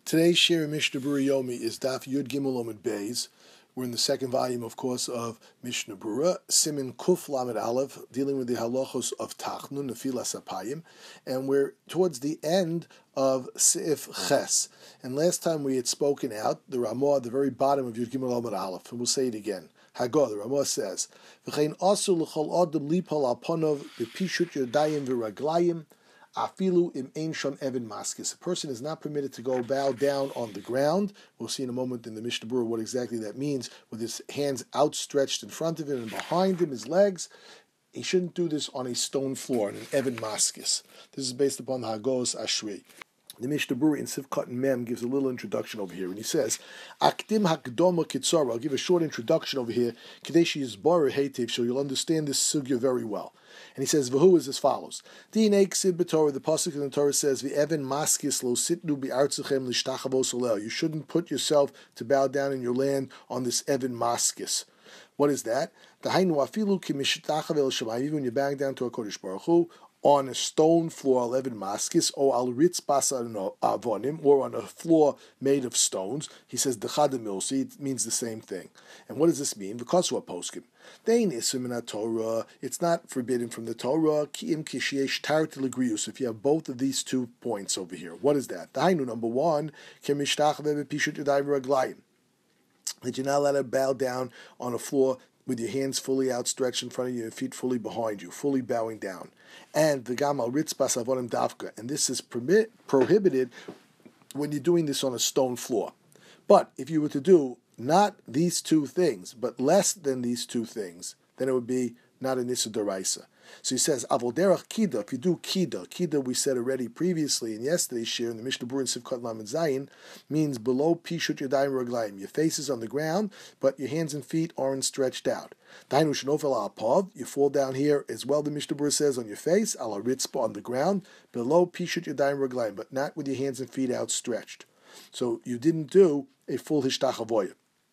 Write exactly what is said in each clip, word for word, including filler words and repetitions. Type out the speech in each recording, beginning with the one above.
Today's share in Mishnah Berurah Yomi is Daf Yud Gimel Amud Beis. We're in the second volume, of course, of Mishnah Berurah, Siman Kuf Lamed Aleph, dealing with the halachos of Tachnun, Nefilas Apayim, and we're towards the end of Seif Ches. And last time we had spoken out the Ramah at the very bottom of Yud Gimel Amud Aleph, and we'll say it again. Hagah, the Ramah says, V'chein asu l'chol adam lipal al ponov b'pishut yodayim v'raglayim. Afilu im ein sham even maskis. A person is not permitted to go bow down on the ground. We'll see in a moment in the Mishnah Berurah what exactly that means, with his hands outstretched in front of him and behind him, his legs. He shouldn't do this on a stone floor, on an even maskis. This is based upon the Hagos Ashri. The Mishnah Berurah in Sivkot Mem gives a little introduction over here, and he says, "Akdim hakdoma kitzara." I'll give a short introduction over here, kadeshi is bar heitiv, so you'll understand this sugya very well. And he says, "V'hu is as follows: Dinei ksiv b'Torah." The pasuk in the Torah says, "V'even maskis lo sitnu bi'artzachem lishtachavos olel." You shouldn't put yourself to bow down in your land on this even maskis. What is that? Dahainu afilu kimishtachave el shamayim. Even when you're bowing down to a Kodesh Baruch Hu, on a stone floor, eleven maskis, or al ritz basa avonim, or on a floor made of stones. He says dechada milsi. It means the same thing. And what does this mean? Because what poskim? Dein isim in Torah. It's not forbidden from the Torah. Kiim kishyesh tartil agrius. If you have both of these two points over here, what is that? Dahainu, number one, kemishtach vepishut yadayim raglayim. That you're not allowed to bow down on a floor with your hands fully outstretched in front of you and feet fully behind you, fully bowing down. And the gamal ritz basavonim davka, and this is permit, prohibited when you're doing this on a stone floor. But if you were to do not these two things, but less than these two things, then it would be not an issa d'oraisa. So he says, Avol derech kida, if you do kida, kida we said already previously in yesterday's share in the Mishnah Berurah in Sivkot Lamed Zayin, means below pishut yadayim raglayim. Your face is on the ground, but your hands and feet aren't stretched out. Dainu shenofel al pav, you fall down here as well, the Mishnah Berurah says, on your face, ala ritzpa, on the ground, below pishut yadayim raglayim, but not with your hands and feet outstretched. So you didn't do a full hishtachavoyah.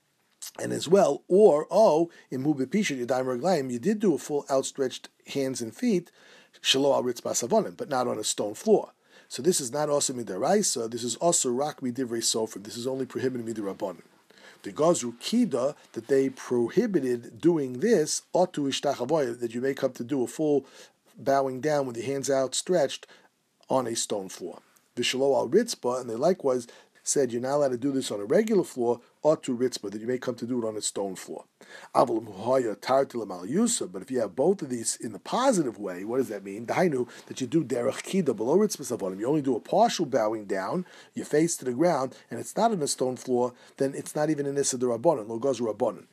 And as well, or, oh, in Mubi Pisha, Yadayim Raglayim, you did do a full outstretched hands and feet, Shalo al Ritz Basavonim, but not on a stone floor. So this is not also midaraisa, this is also rak midivrei sofer, this is only prohibited midirabanan. The Gazru Kida, that they prohibited doing this, otu ishtachavoy, that you make up to do a full bowing down with your hands outstretched on a stone floor. Vishalo al Ritzba, and they likewise said you're not allowed to do this on a regular floor, or to ritzba, that you may come to do it on a stone floor. But if you have both of these in the positive way, what does that mean? Dainu, that you do derech kida below ritzba savonim. You only do a partial bowing down, your face to the ground, and it's not on a stone floor, then it's not even an issa d'rabbanan, lo goz rabbanan.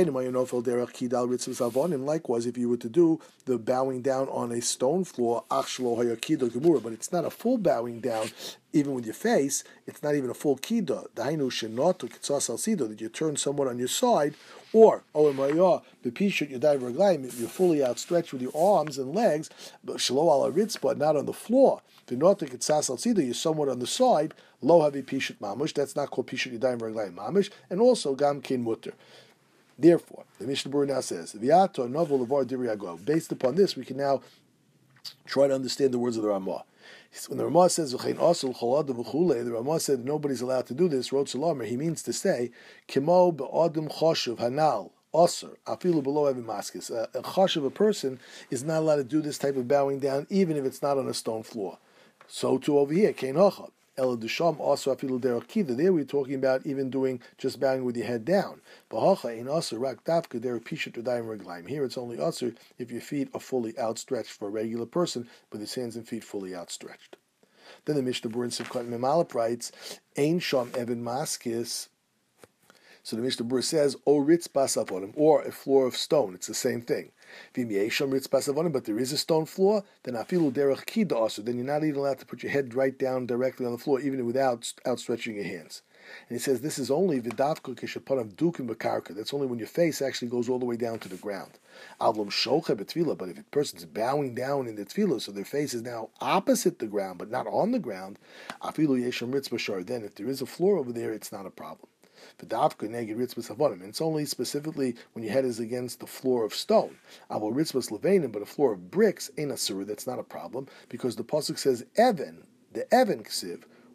Likewise, if you were to do the bowing down on a stone floor, but it's not a full bowing down, even with your face, it's not even a full kida. Dainu shenot kitzas that you turn someone on your side, or oh my god, bepishut yadayim raglayim, you're fully outstretched with your arms and legs, but shelo ala ritzba, not on the floor. V'not kitzas al sida, you're somewhat on the side. Lo havi pishut mamush. That's not called pishut yadayim raglayim mamush, and also gam kin mutter. Therefore, the Mishnah Berurah now says, V'yato novel levar diri agov. Based upon this, we can now try to understand the words of the Ramah. When the Ramah says the Ramah said nobody's allowed to do this, he means to say, Kimo be'adam choshev hanal osir afilu below every maskis. A choshev, a person, is not allowed to do this type of bowing down, even if it's not on a stone floor. So too over here, kein hocha. El dusham also afilu derech kida. There we're talking about even doing just bowing with your head down. B'hocha in osir rak davka derech pishut yadayim raglayim. Here it's only osir if your feet are fully outstretched for a regular person, with his hands and feet fully outstretched. Then the Mishnah Berurah in Sivkot Memalep writes, Ein sham even maskis. So the Mishnah Berurah says, O ritz basavonim, or a floor of stone. It's the same thing. But there is a stone floor, then afilu derech kida also. Then you're not even allowed to put your head right down directly on the floor, even without outstretching your hands. And he says this is only v'davka kishapanav dukim b'karka. That's only when your face actually goes all the way down to the ground. Avlom shocha b'tefillah. But if a person's bowing down in the tefillah, so their face is now opposite the ground, but not on the ground, afilu yesham ritz b'shar. Then if there is a floor over there, it's not a problem. And it's only specifically when your head is against the floor of stone. But a floor of bricks ain't a surah. That's not a problem, because the pasuk says Evan, the Evan ksiv,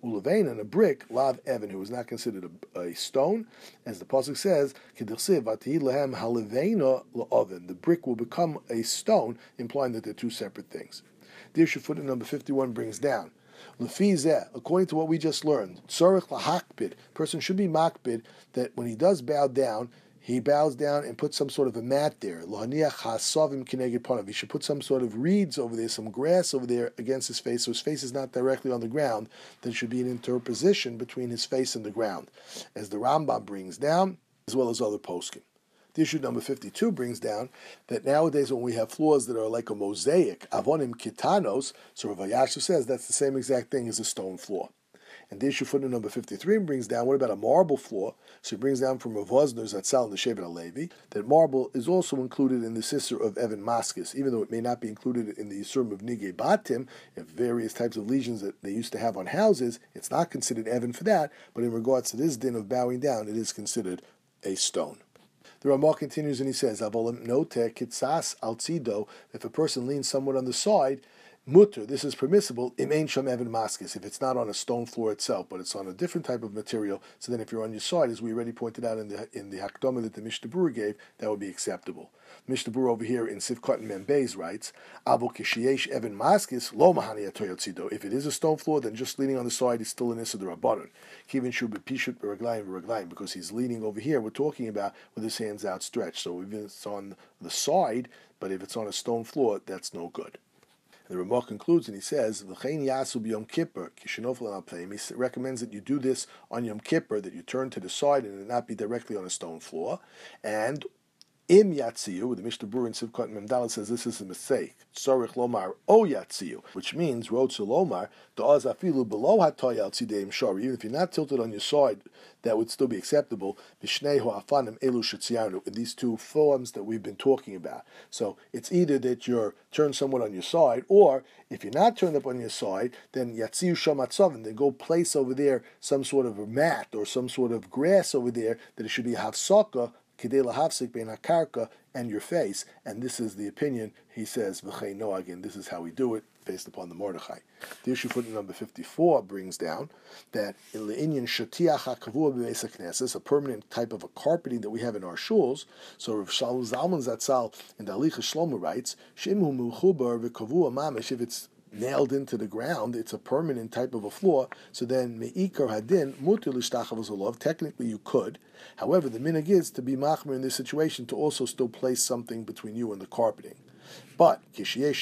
Ulevain, and a brick, lav evan, who is not considered a, a stone, as the pasuk says, K'dichsiv v'atihi lehem haleveina la'oven. The brick will become a stone, implying that they're two separate things. Dirshu footnote number fifty-one brings down, Lefizeh, according to what we just learned, tzorich lahakbid, person should be makbid that when he does bow down, he bows down and puts some sort of a mat there. Lohaniach hasavim kineged panav. He should put some sort of reeds over there, some grass over there against his face, so his face is not directly on the ground. There should be an interposition between his face and the ground, as the Rambam brings down, as well as other poskim. The issue number fifty-two brings down that nowadays when we have floors that are like a mosaic, avonim kitanos, so Rav Yashu says that's the same exact thing as a stone floor. And the issue footnote number fifty-three brings down, what about a marble floor? So he brings down from Rav Wosner's Atzal and the Shevet HaLevi, that marble is also included in the sister of Evan Maskis, even though it may not be included in the Yisurim of Nigei Batim, and various types of lesions that they used to have on houses, it's not considered Evan for that, but in regards to this din of bowing down, it is considered a stone. The Ramah continues and he says, Avolim note kitsas al tzido, if a person leans somewhat on the side, mutter, this is permissible, im ein sham evan maskis, if it's not on a stone floor itself, but it's on a different type of material, so then if you're on your side, as we already pointed out in the in the Hakdama that the Mishnah Berurah gave, that would be acceptable. Mishnah Berurah over here in Sivkot and Membeis writes, Avo kishiesh evan maskis, lo mahani atoyot tzido. If it is a stone floor, then just leaning on the side is still an issa d'Rabbanan. Kivin shu b'pishut b'raglayim b'raglayim, because he's leaning over here, we're talking about with his hands outstretched. So if it's on the side, but if it's on a stone floor, that's no good. And the Ramah concludes and he says, V'chein yasu b'yom kippur, kishenofel al pneim. He recommends that you do this on Yom Kippur, that you turn to the side and it not be directly on a stone floor. And Im Yatziyu, the Mishnah Berurah in Sivkot and Memdalad says this is a mistake. Tzorich lomar o Yatziyu, which means Rotzu lomar da'az afilu below hatoy al tzideim shari. Even if you're not tilted on your side, that would still be acceptable. B'shnei ho'afanim elu shetziyanu, in these two forms that we've been talking about. So it's either that you're turned somewhat on your side, or if you're not turned up on your side, then Yatziyu shamatzavin, then go place over there some sort of a mat or some sort of grass over there that it should be hafsaka, Kidei lahafsik bein hakarka and your face, and this is the opinion. He says v'chei noagin. This is how we do it based upon the Mordechai. The issue footnote number fifty-four brings down that in le'inyan shatiach hakavua b'beis hakneses, a permanent type of a carpeting that we have in our shuls. So Rav Shalom Zalman Zatzal in the Alicha Shlomo writes, Shimhu muchubar v'kavua mamish, if it's nailed into the ground, it's a permanent type of a floor, so then me'ikar hadin mutir l'shtachavos olav, technically you could. However, the minhag is to be machmer in this situation to also still place something between you and the carpeting. But if there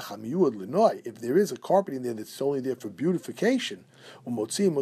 is a carpeting there that's only there for beautification, and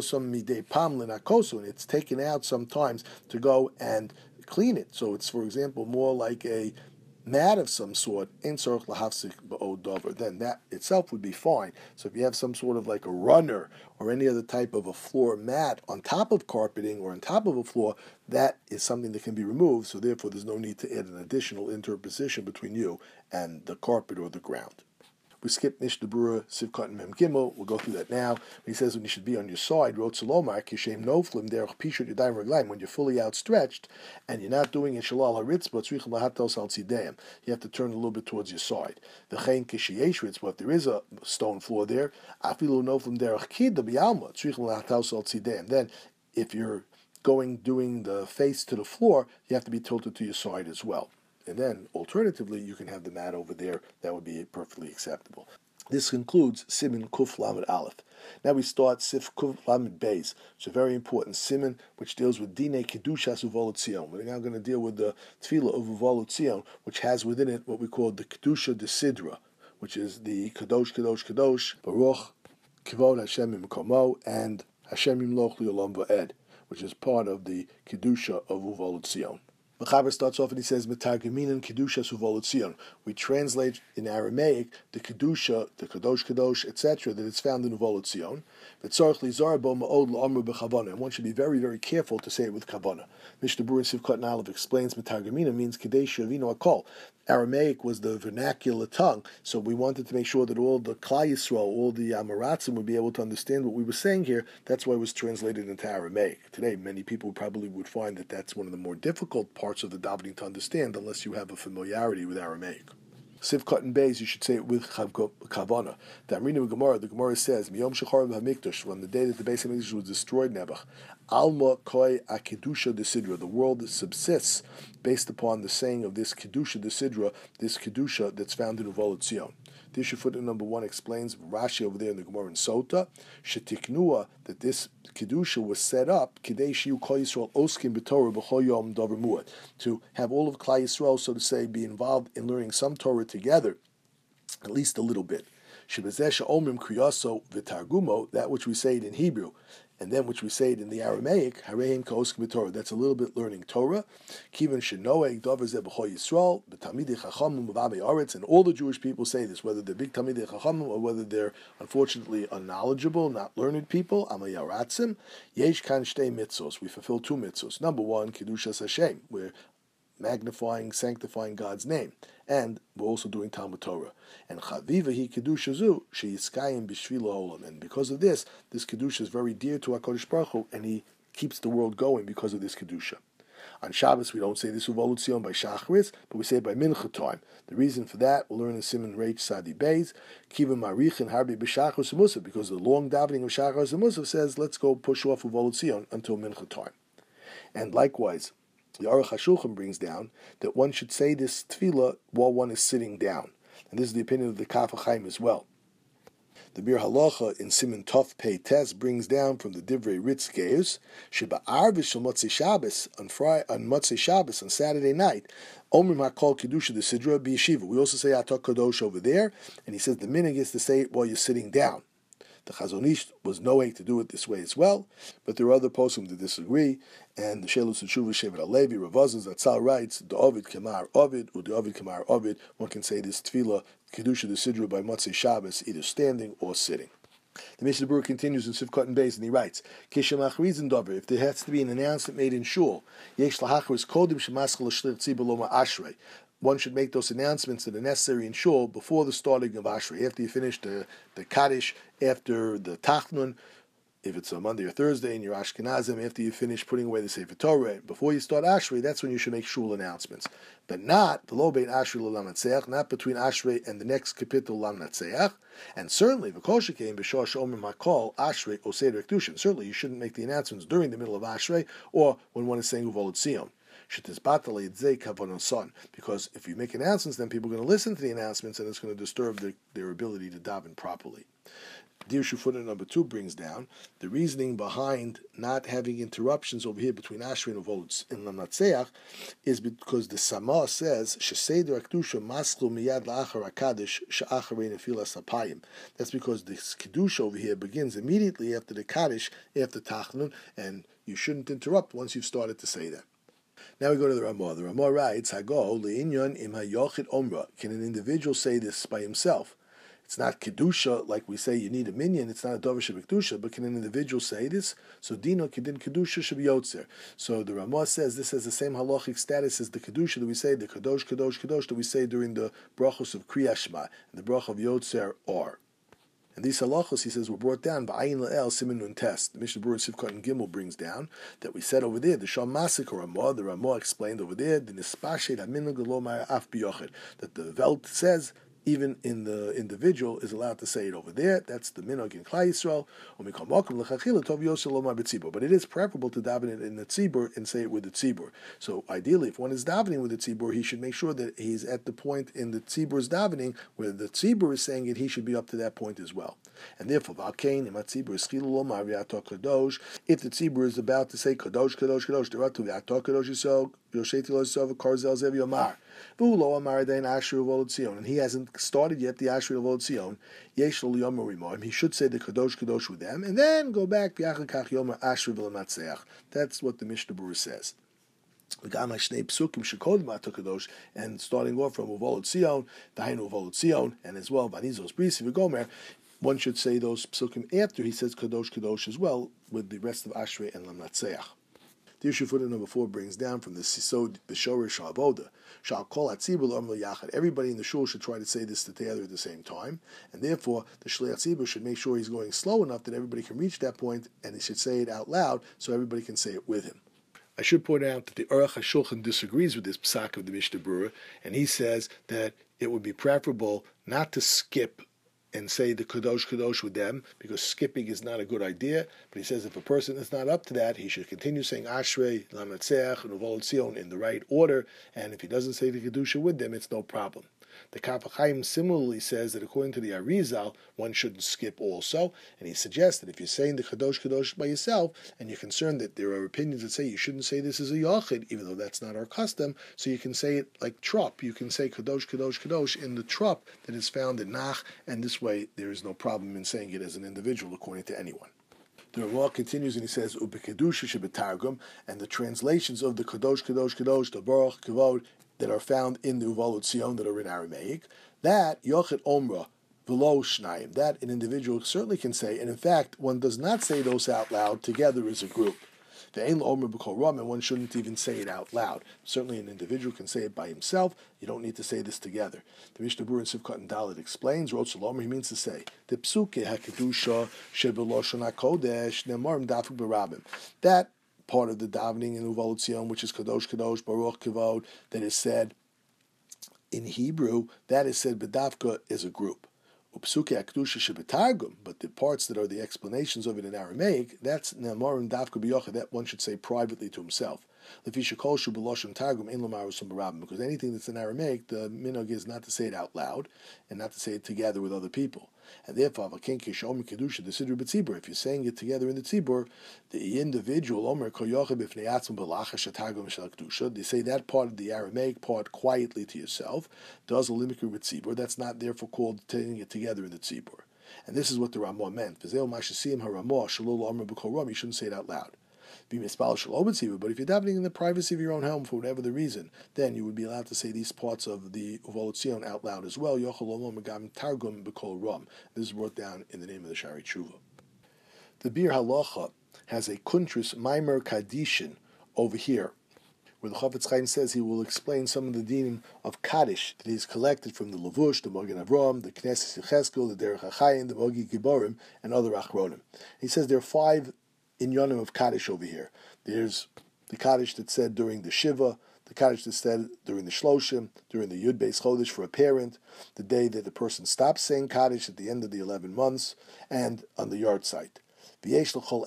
it's taken out sometimes to go and clean it, so it's, for example, more like a mat of some sort, then that itself would be fine. So if you have some sort of like a runner or any other type of a floor mat on top of carpeting or on top of a floor, that is something that can be removed, so therefore there's no need to add an additional interposition between you and the carpet or the ground. We skip Mishnah Berurah, Sivkot and Mem Gimel. We'll go through that now. He says when you should be on your side, Rotzelomar, Kishem Noflim, Derech Pishut Yadayim Raglayim, when you're fully outstretched and you're not doing it Shalal HaRitzbah, Tzrichem Lahatos Al Tzideim. You have to turn a little bit towards your side. The Chein Kisheyesh Ritzbah, if there is a stone floor there, Afilu Noflim Derech Kid, the Bialma, Tzrichem Lahatos Al Tzideim. Then, if you're going, doing the face to the floor, you have to be tilted to your side as well. And then, alternatively, you can have the mat over there. That would be perfectly acceptable. This concludes Siman Kuf Lamed Aleph. Now we start Sif Kuf Lamed Beis. It's a very important Siman which deals with Dine Kedushas Uvolut Zion. We're now going to deal with the Tefillah of Uvolut Zion, which has within it what we call the Kedusha de Sidra, which is the Kadosh, Kadosh, Kadosh, Baruch, Kivod Hashem Imkomo, and Hashem Yimloch Li'olam Va'ed, which is part of the Kedusha of Uvolut Zion. The Chaber starts off and he says, "Metargeminan kedusha suvolut Zion." We translate in Aramaic the kedusha, the kadosh kadosh, et cetera, that it's found in Uvolut Zion. And one should be very, very careful to say it with kavanah. Mishnah Berurah Sivkot and Aleph explains metargeminan means kadesh shavino akol. Aramaic was the vernacular tongue, so we wanted to make sure that all the Klal Yisrael, all the Amaratzim would be able to understand what we were saying here. That's why it was translated into Aramaic. Today, many people probably would find that that's one of the more difficult parts of the davening to understand, unless you have a familiarity with Aramaic. Sivkot and Beis, you should say it with Kavana. The Amrina Gemara, the Gemara says, Miyom Shecharav HaMikdash, from the day that the Beis HaMikdash was destroyed, Nebuch, Alma Koi Akedusha de Sidra, the world subsists based upon the saying of this Kedusha de Sidra, this Kedusha that's found in Uval Tzion. This footnote number one explains Rashi over there in the Gemara in Sota, Shetiknua, that this Kedusha was set up, Kidei Shiu Kol Yisrael Oskim B'Torah B'Chol Yom Davar Muad, to have all of Klal Yisrael, so to say, be involved in learning some Torah together, at least a little bit. Shebezeh Omrim Kriyaso V'Targumo, that which we say it in Hebrew, and then which we say it in the Aramaic, Hareim Ka'oskim B'Torah, that's a little bit learning Torah. Kivan Shenoeg Davar Zeh B'Chol Yisrael, B'Tamidei Chachamim B'Vamei Aretz, and all the Jewish people say this, whether they're big Tamidei Chachamim or whether they're unfortunately unknowledgeable, not learned people. Amayaratzim Yesh Kan Shtei Mitzvos. We fulfill two mitzvos. Number one, Kedushas Hashem. We're magnifying, sanctifying God's name, and we're also doing Talmud Torah. And Chaviva hi Kedusha zu sheyiskayim b'shvila olam. And because of this, this Kedusha is very dear to HaKadosh Baruch Hu, and He keeps the world going because of this Kedusha. On Shabbos, we don't say this Uval Tzion by Shachris, but we say it by Mincha time. The reason for that, we'll learn in Siman Reich Sadi Beis, Kiva Marichin Harbi B'Shachris Musaf, because the long davening of Shachris Musaf says, let's go push off Uval Tzion until Mincha time. And likewise, the Aruch HaShulchan brings down that one should say this tefillah while one is sitting down. And this is the opinion of the Kaf HaChaim as well. The Bir Halacha in Siman Tov Pei Tes brings down from the Divrei Ritz Geus, Sheba Arvish Shal Motzei Shabbos, on Friday, on Motzei Shabbos, on Saturday night, Omrim HaKol Kedusha the Sidra B'Yeshiva. We also say Atok Kadosh over there, and he says the minhag is to say it while you're sitting down. The Chazon Ish was knowing to do it this way as well, but there are other poskim that disagree, and the Shelus Tshuva Shevet HaLevi, Rav Azaz Zatzal writes, the Ovid Kamar Ovid, or the Ovid Kamar Ovid, one can say this tefillah, Kedusha the Sidra by Motzei Shabbos, either standing or sitting. The Mishnah Berurah continues in Sivkot and Beis, and he writes, Kishem Achrizin Dover, if there has to be an announcement made in Shul, Yesh Lahachris Kodim Shemaschal Shlir Tzibur Loma Ashrei, one should make those announcements that are necessary in Shul before the starting of Ashrei. After you finish the, the Kaddish, after the Tachnun, if it's a Monday or Thursday in your Ashkenazim, after you finish putting away the Sefer Torah, before you start Ashrei, that's when you should make Shul announcements. But not the Lo Bein Ashrei L'Lam Natseach, not between Ashrei and the next capital Lam Natseach, and certainly V'kol Shekein B'Shor She'omer Makol Ashrei or Seder Kedushin. Certainly you shouldn't make the announcements during the middle of Ashrei or when one is saying Uval Tzion. Because if you make announcements, then people are going to listen to the announcements, and it's going to disturb their, their ability to daven properly. Dirshu footnote number two brings down the reasoning behind not having interruptions over here between Ashrei and Uval in Lam Natseach is because the Sama says Sheseder Kedusha Masklu Miyad La'achar HaKadosh She'acharei Nefilas Hapayim. That's because this Kedusha over here begins immediately after the Kaddish, after Tachnun, and you shouldn't interrupt once you've started to say that. Now we go to the Ramah. The Ramah writes, Hago le'inyon im hayochid omra. Can an individual say this by himself? It's not Kedusha, like we say you need a minyan, it's not a Dover Shebekdusha, but can an individual say this? So Dino Kedin Kedusha should be Yotzer. So the Ramah says this has the same halachic status as the Kedusha that we say, the Kadosh, Kadosh, Kadosh that we say during the brachos of Kriyas Shema, and the brach of Yotzer or. And these halachos, he says, were brought down by Ayin La'el Siman Nun Test. The Mishnah Berurah Sivkot and Gimel brings down that we said over there, the Shal Massacre Ramah, the Ramah explained over there, the Nispashet HaMinhag Lo Ma'af B'Yochid, that the Velt says, even in the individual is allowed to say it over there. That's the minhag in Klal Yisrael. But it is preferable to daven it in the tzibur and say it with the tzibur. So ideally, if one is davening with the tzibur, he should make sure that he's at the point in the tzibur's davening where the tzibur is saying it. He should be up to that point as well. And therefore, if the tzibur is about to say kadosh kadosh kadosh, and he hasn't started yet the Ashrei Uval Tzion, he should say the Kadosh Kadosh with them, and then go back. That's what the Mishnah Berurah says. And starting off from Uval Tzion, Dahainu Uval Tzion, and as well Vanizos Brisi V'Gomer, one should say those psukim after he says Kadosh Kadosh as well with the rest of Ashrei and Lam Natseach. The issue footnote number four brings down from the Sisod B'Shorish Ha'avoda. Shall call Atzibur L'Amr Yachad. Everybody in the shul should try to say this together at the same time, and therefore the Shliach Tzibur should make sure he's going slow enough that everybody can reach that point, and he should say it out loud so everybody can say it with him. I should point out that the Aruch HaShulchan disagrees with this psak of the Mishnah Berurah, and he says that it would be preferable not to skip and say the Kadosh Kadosh with them, because skipping is not a good idea. But he says if a person is not up to that, he should continue saying Ashrei, Lametzeach, and Uvol Tzion in the right order, and if he doesn't say the Kedusha with them, it's no problem. The Kaf HaChaim similarly says that according to the Arizal, one shouldn't skip also, and he suggests that if you're saying the Kadosh Kadosh by yourself, and you're concerned that there are opinions that say you shouldn't say this as a Yachid, even though that's not our custom, so you can say it like Trop. You can say Kadosh Kadosh Kadosh in the Trop that is found in Nach, and this way there is no problem in saying it as an individual according to anyone. The Ramah continues and he says, Ubekedusha shebetargum, and the translations of the Kadosh Kadosh Kadosh, the Baruch Kavod, that are found in the Uvalut Tzion that are in Aramaic, that Yochid Omra V'lo Shnayim, that an individual certainly can say, and in fact, one does not say those out loud together as a group. The Ein Omer B'Kol Ram, and one shouldn't even say it out loud. Certainly an individual can say it by himself. You don't need to say this together. The Mishnah Berurah in Sivkot and Dalet explains, Rotz Omer, he means to say, the Psuke HaKedusha Shebeloshon HaKodesh Nemarim Dafuk B'Rabim. That part of the davening in Uvalut Tzion, which is Kadosh Kadosh Baruch Kavod, that is said in Hebrew, that is said B'Davka is a group. Upsuke Akdusha Shebetargum, but the parts that are the explanations of it in Aramaic, that's Nemarim Davka B'Yochid, that one should say privately to himself. Because anything that's in Aramaic, the minhag is not to say it out loud and not to say it together with other people. And therefore, if you're saying it together in the tzibur, the individual, they say that part of the Aramaic part quietly to yourself, does a limikr with tzibur, that's not therefore called saying it together in the tzibur. And this is what the Ramah meant. You shouldn't say it out loud. But if you're davening in the privacy of your own home for whatever the reason, then you would be allowed to say these parts of the Uvalut Tzion out loud as well. This is brought down in the name of the Shari Tshuva. The Bir Halacha has a Kuntris Maimer Kadishin over here, where the Chafetz Chaim says he will explain some of the dinim of Kaddish that he's collected from the Levush, the Magen Avram, the Knesset Yechezkel, the Derech HaChaim, the Mogi Giborim, and other Achronim. He says there are five inyanim of Kaddish over here. There's the Kaddish that's said during the Shiva, the Kaddish that's said during the Shloshim, during the Yud Beis Chodesh for a parent, the day that the person stops saying Kaddish at the end of the eleven months, and on the yard site. Each one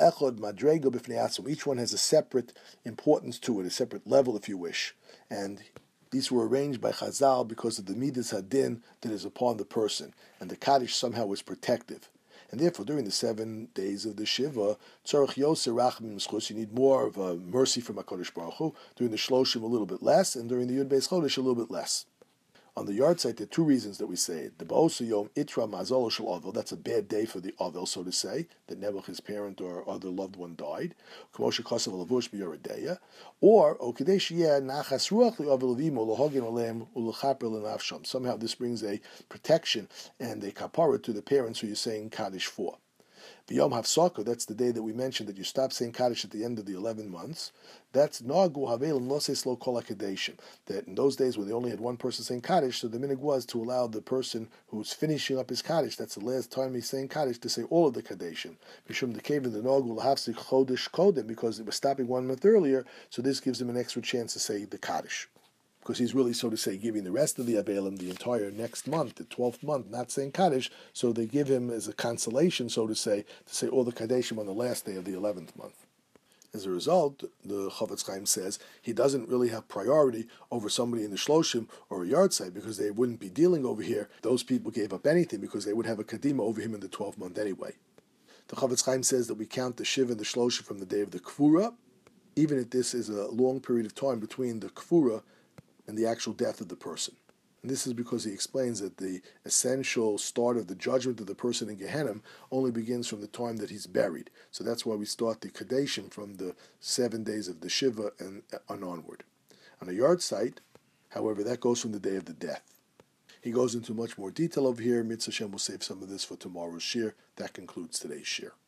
has a separate importance to it, a separate level, if you wish. And these were arranged by Chazal because of the Midas Hadin that is upon the person. And the Kaddish somehow was protective. And therefore, during the seven days of the Shiva, you need more of a mercy from HaKadosh Baruch Hu. During the Shloshim, a little bit less. And during the Yud Beis Chodesh, a little bit less. On the yard site, there are two reasons that we say it. The Ba'osu Yom Itra Mazol Shel Avel, that's a bad day for the Avel, so to say, that Nebuch, his parent or other loved one, died. K'moshe Kosav Lavush B'Yoredeya. Or, Okadesh Yeh Nachas Ruach L'Avel Avimo L'Hogin Alem U'Lechaper L'Nafsham. Somehow this brings a protection and a kapara to the parents who you're saying Kaddish for. B'Yom Hafsaka, that's the day that we mentioned that you stop saying Kaddish at the end of the eleven months. That's Nagu Havel Loses Lo Kol HaKadeshim. That in those days when they only had one person saying Kaddish, so the minhag was to allow the person who's finishing up his Kaddish, that's the last time he's saying Kaddish, to say all of the Kadeshim. Mishum the cave of the Nagu L'Hafsik Chodesh Kodem, because it was stopping one month earlier, so this gives him an extra chance to say the Kaddish. Because he's really, so to say, giving the rest of the Avelim the entire next month, the twelfth month, not saying Kaddish, so they give him as a consolation, so to say, to say all the Kaddeshim on the last day of the eleventh month. As a result, the Chafetz Chaim says he doesn't really have priority over somebody in the Shloshim or a yard site because they wouldn't be dealing over here. Those people gave up anything because they would have a Kadima over him in the twelfth month anyway. The Chafetz Chaim says that we count the Shiva and the Shloshim from the day of the Kfura, even if this is a long period of time between the Kfura and the actual death of the person. And this is because he explains that the essential start of the judgment of the person in Gehenna only begins from the time that he's buried. So that's why we start the Kadeshim from the seven days of the Shiva and on onward. On a yard site, however, that goes from the day of the death. He goes into much more detail over here. Mitzvah Hashem will save some of this for tomorrow's shir. That concludes today's shir.